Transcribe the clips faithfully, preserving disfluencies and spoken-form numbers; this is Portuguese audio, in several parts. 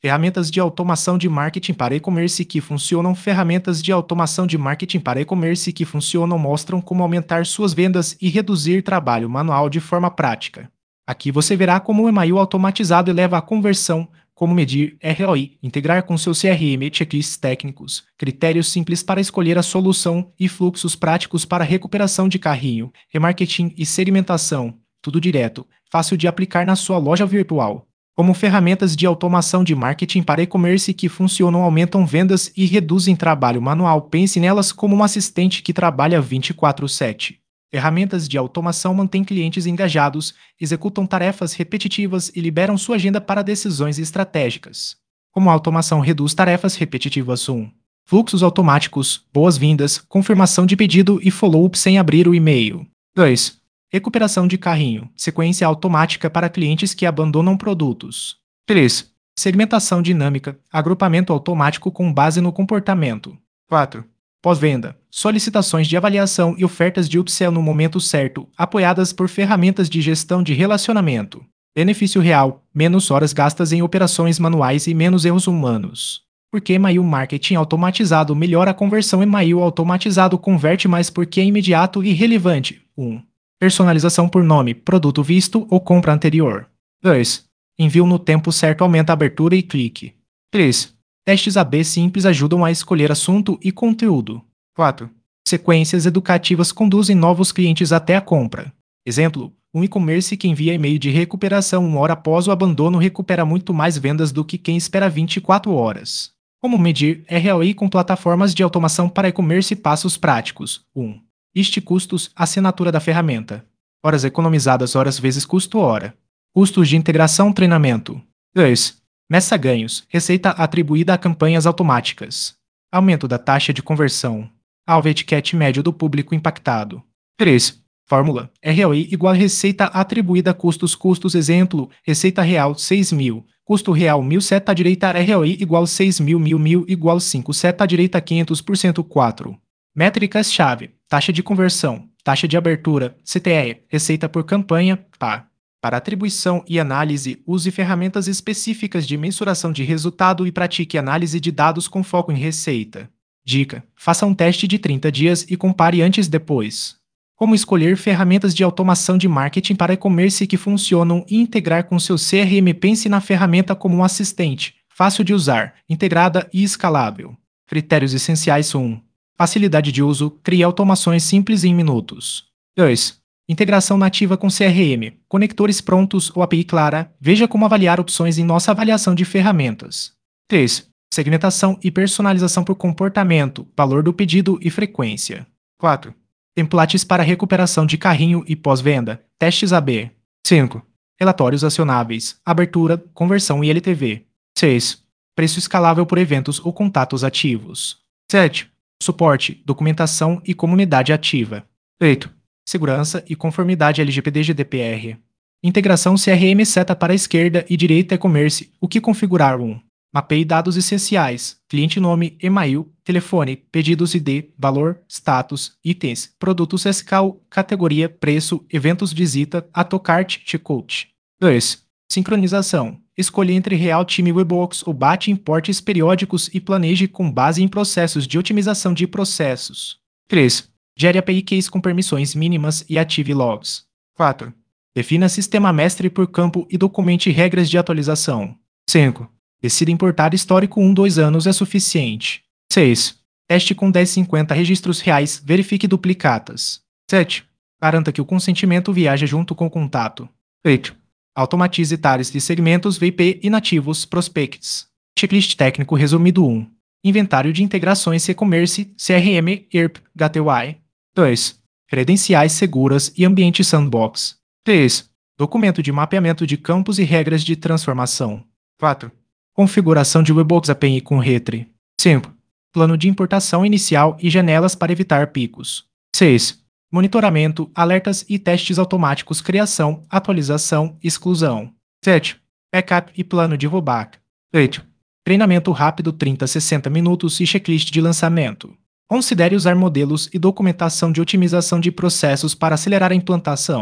Ferramentas de automação de marketing para e-commerce que funcionam. Ferramentas de automação de marketing para e-commerce que funcionam mostram como aumentar suas vendas e reduzir trabalho manual de forma prática. Aqui você verá como o e-mail automatizado eleva a conversão, como medir R O I, integrar com seu C R M checklists técnicos, critérios simples para escolher a solução e fluxos práticos para recuperação de carrinho, remarketing e segmentação, tudo direto, fácil de aplicar na sua loja virtual. Como ferramentas de automação de marketing para e-commerce que funcionam, aumentam vendas e reduzem trabalho manual. Pense nelas como um assistente que trabalha vinte e quatro sete. Ferramentas de automação mantêm clientes engajados, executam tarefas repetitivas e liberam sua agenda para decisões estratégicas. Como a automação reduz tarefas repetitivas. um. Fluxos automáticos, boas-vindas, confirmação de pedido e follow-up sem abrir o e-mail. dois. Recuperação de carrinho, sequência automática para clientes que abandonam produtos. três. Segmentação dinâmica, agrupamento automático com base no comportamento. quatro. Pós-venda, solicitações de avaliação e ofertas de upsell no momento certo, apoiadas por ferramentas de gestão de relacionamento. Benefício real, menos horas gastas em operações manuais e menos erros humanos. Porque e-mail marketing automatizado melhora a conversão. E-mail automatizado converte mais porque é imediato e relevante. um. Personalização por nome, produto visto ou compra anterior. dois. Envio no tempo certo aumenta a abertura e clique. três. Testes A B simples ajudam a escolher assunto e conteúdo. quatro. Sequências educativas conduzem novos clientes até a compra. Exemplo, um e-commerce que envia e-mail de recuperação uma hora após o abandono recupera muito mais vendas do que quem espera vinte e quatro horas. Como medir R O I com plataformas de automação para e-commerce? Passos práticos. um. Liste custos, assinatura da ferramenta. Horas economizadas, horas vezes custo hora. Custos de integração, treinamento. dois. Meça ganhos, receita atribuída a campanhas automáticas. Aumento da taxa de conversão. Alvo etiquete médio do público impactado. três. Fórmula, R O I igual receita atribuída a custos. Custos exemplo, receita real seis mil, custo real mil, seta à direita R O I igual seis mil, mil, mil igual cinco, seta à direita quinhentos por cento. quatro. Métricas-chave, taxa de conversão, taxa de abertura, C T E, receita por campanha, P A. Para atribuição e análise, use ferramentas específicas de mensuração de resultado e pratique análise de dados com foco em receita. Dica: faça um teste de trinta dias e compare antes e depois. Como escolher ferramentas de automação de marketing para e-commerce que funcionam e integrar com seu C R M? Pense na ferramenta como um assistente, fácil de usar, integrada e escalável. Critérios essenciais. um. Facilidade de uso, crie automações simples em minutos. dois. Integração nativa com C R M, conectores prontos ou A P I clara. Veja como avaliar opções em nossa avaliação de ferramentas. três. Segmentação e personalização por comportamento, valor do pedido e frequência. quatro. Templates para recuperação de carrinho e pós-venda, testes A B. cinco. Relatórios acionáveis, abertura, conversão e L T V. seis. Preço escalável por eventos ou contatos ativos. sete. Suporte, documentação e comunidade ativa. oito. Segurança e conformidade L G P D G D P R. Integração C R M. Seta para a esquerda e direita e-commerce. O que configurar? um. Mapeie dados essenciais, cliente nome, e-mail, telefone, pedidos I D, valor, status, itens, produtos S K U, categoria, preço, eventos visita, AutoCart, checkout. dois. Sincronização. Escolha entre Real Time Webbox ou bate importes periódicos e planeje com base em processos de otimização de processos. três. Gere A P I Keys com permissões mínimas e ative logs. quatro. Defina sistema mestre por campo e documente regras de atualização. cinco. Decida importar histórico um, dois anos é suficiente. seis. Teste com dez, cinquenta registros reais, verifique duplicatas. sete. Garanta que o consentimento viaja junto com o contato. oito. Automatize tares de segmentos V I P inativos, prospects. Checklist técnico resumido. um. Inventário de integrações e-commerce, C R M, E R P, Gateway. dois. Credenciais seguras e ambiente sandbox. três. Documento de mapeamento de campos e regras de transformação. quatro. Configuração de Webbox A P I com Retry. cinco. Plano de importação inicial e janelas para evitar picos. seis. Monitoramento, alertas e testes automáticos, criação, atualização, exclusão. sete. Backup e plano de rollback. oito. Treinamento rápido trinta a sessenta minutos e checklist de lançamento. Considere usar modelos e documentação de otimização de processos para acelerar a implantação.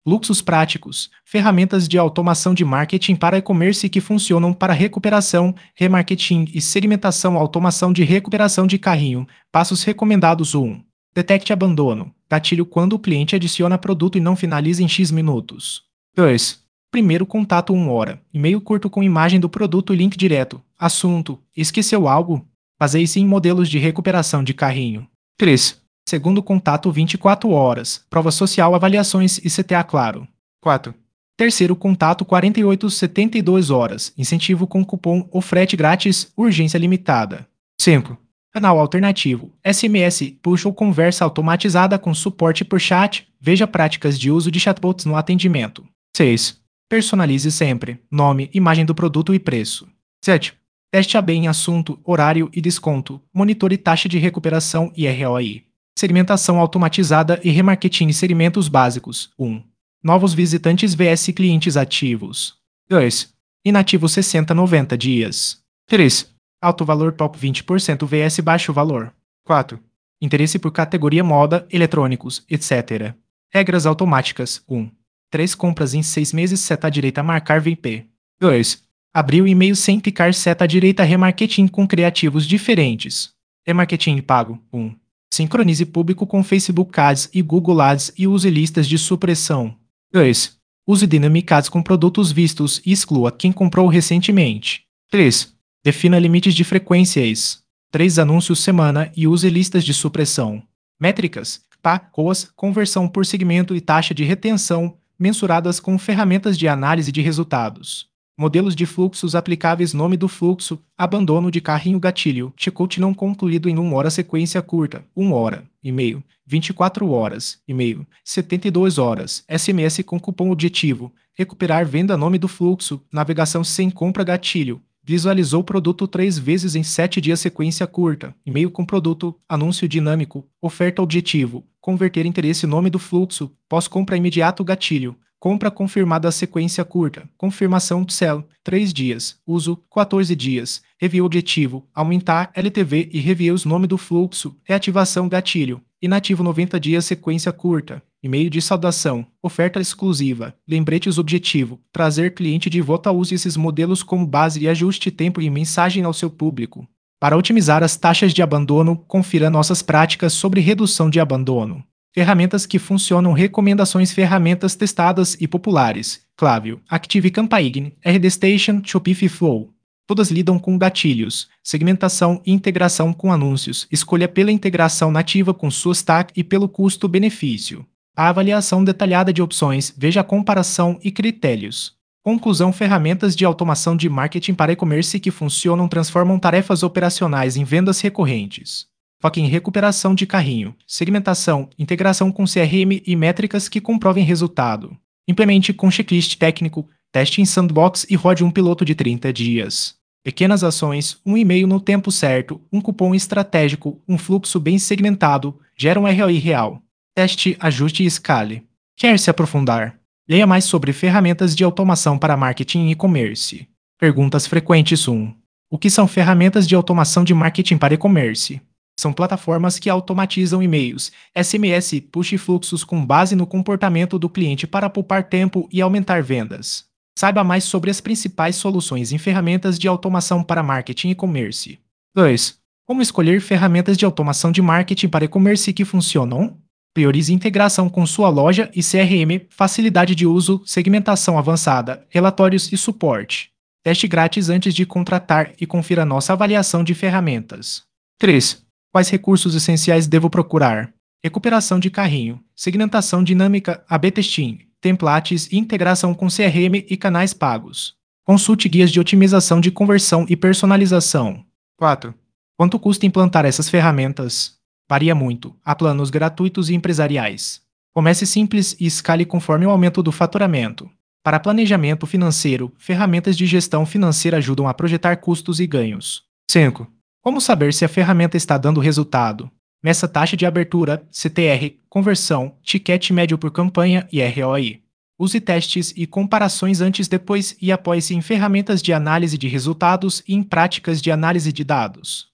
Fluxos práticos, ferramentas de automação de marketing para e-commerce que funcionam para recuperação, remarketing e segmentação, automação de recuperação de carrinho. Passos recomendados: um. Detecte abandono. Gatilho quando o cliente adiciona produto e não finaliza em X minutos. dois. Primeiro contato uma hora. E-mail curto com imagem do produto e link direto. Assunto: esqueceu algo? Baseie-se em modelos de recuperação de carrinho. três. Segundo contato vinte e quatro horas. Prova social, avaliações e C T A claro. quatro. Terceiro contato quarenta e oito a setenta e duas horas. Incentivo com cupom ou frete grátis, urgência limitada. cinco. Canal alternativo. S M S, push ou conversa automatizada com suporte por chat. Veja práticas de uso de chatbots no atendimento. seis. Personalize sempre. Nome, imagem do produto e preço. sete. Teste A B em assunto, horário e desconto. Monitore taxa de recuperação e R O I. Segmentação automatizada e remarketing. Segmentos básicos. um. Novos visitantes versus clientes ativos. dois. Inativos sessenta a noventa dias. três. Alto valor top vinte por cento versus baixo valor. quatro. Interesse por categoria moda, eletrônicos, etcétera. Regras automáticas. um. três compras em seis meses. Seta à direita marcar V P. dois. Abrir o e-mail sem clicar. Seta à direita remarketing com criativos diferentes. Remarketing pago. um. Sincronize público com Facebook Ads e Google Ads e use listas de supressão. dois. Use Dynamic Ads com produtos vistos e exclua quem comprou recentemente. três. Defina limites de frequências. três anúncios semana e use listas de supressão. Métricas, P A, C O As, conversão por segmento e taxa de retenção, mensuradas com ferramentas de análise de resultados. Modelos de fluxos aplicáveis: nome do fluxo, abandono de carrinho, gatilho, checkout não concluído em uma hora, sequência curta, uma hora, e-mail, vinte e quatro horas, e-mail, setenta e duas horas, S M S com cupom objetivo, recuperar venda, nome do fluxo, navegação sem compra, gatilho, visualizou produto três vezes em sete dias, sequência curta, e-mail com produto, anúncio dinâmico, oferta objetivo, converter interesse, nome do fluxo, pós-compra imediato, gatilho, compra confirmada, sequência curta, confirmação upsell, três dias, uso, quatorze dias, review objetivo, aumentar L T V e reviews, nome do fluxo, reativação, gatilho, inativo noventa dias, sequência curta, e-mail de saudação, oferta exclusiva, lembretes objetivo, trazer cliente de volta. Use esses modelos como base e ajuste tempo e mensagem ao seu público. Para otimizar as taxas de abandono, confira nossas práticas sobre redução de abandono. Ferramentas que funcionam. Recomendações: ferramentas testadas e populares. Klaviyo, Active Campaign, R D Station, Shopify Flow. Todas lidam com gatilhos, segmentação e integração com anúncios. Escolha pela integração nativa com sua stack e pelo custo-benefício. A avaliação detalhada de opções. Veja a comparação e critérios. Conclusão: ferramentas de automação de marketing para e-commerce que funcionam transformam tarefas operacionais em vendas recorrentes. Foque em recuperação de carrinho, segmentação, integração com C R M e métricas que comprovem resultado. Implemente com checklist técnico, teste em sandbox e rode um piloto de trinta dias. Pequenas ações, um e-mail no tempo certo, um cupom estratégico, um fluxo bem segmentado, geram R O I real. Teste, ajuste e escale. Quer se aprofundar? Leia mais sobre ferramentas de automação para marketing e e-commerce. Perguntas frequentes. um. O que são ferramentas de automação de marketing para e-commerce? São plataformas que automatizam e-mails, S M S e push fluxos com base no comportamento do cliente para poupar tempo e aumentar vendas. Saiba mais sobre as principais soluções em ferramentas de automação para marketing e e-commerce. dois. Como escolher ferramentas de automação de marketing para e-commerce que funcionam? Priorize integração com sua loja e C R M, facilidade de uso, segmentação avançada, relatórios e suporte. Teste grátis antes de contratar e confira nossa avaliação de ferramentas. três. Quais recursos essenciais devo procurar? Recuperação de carrinho, segmentação dinâmica, A B testing, templates e integração com C R M e canais pagos. Consulte guias de otimização de conversão e personalização. quatro. Quanto custa implantar essas ferramentas? Varia muito. Há planos gratuitos e empresariais. Comece simples e escale conforme o aumento do faturamento. Para planejamento financeiro, ferramentas de gestão financeira ajudam a projetar custos e ganhos. cinco. Como saber se a ferramenta está dando resultado? Meça taxa de abertura, C T R, conversão, ticket médio por campanha e R O I. Use testes e comparações antes, depois e apoie-se em ferramentas de análise de resultados e em práticas de análise de dados.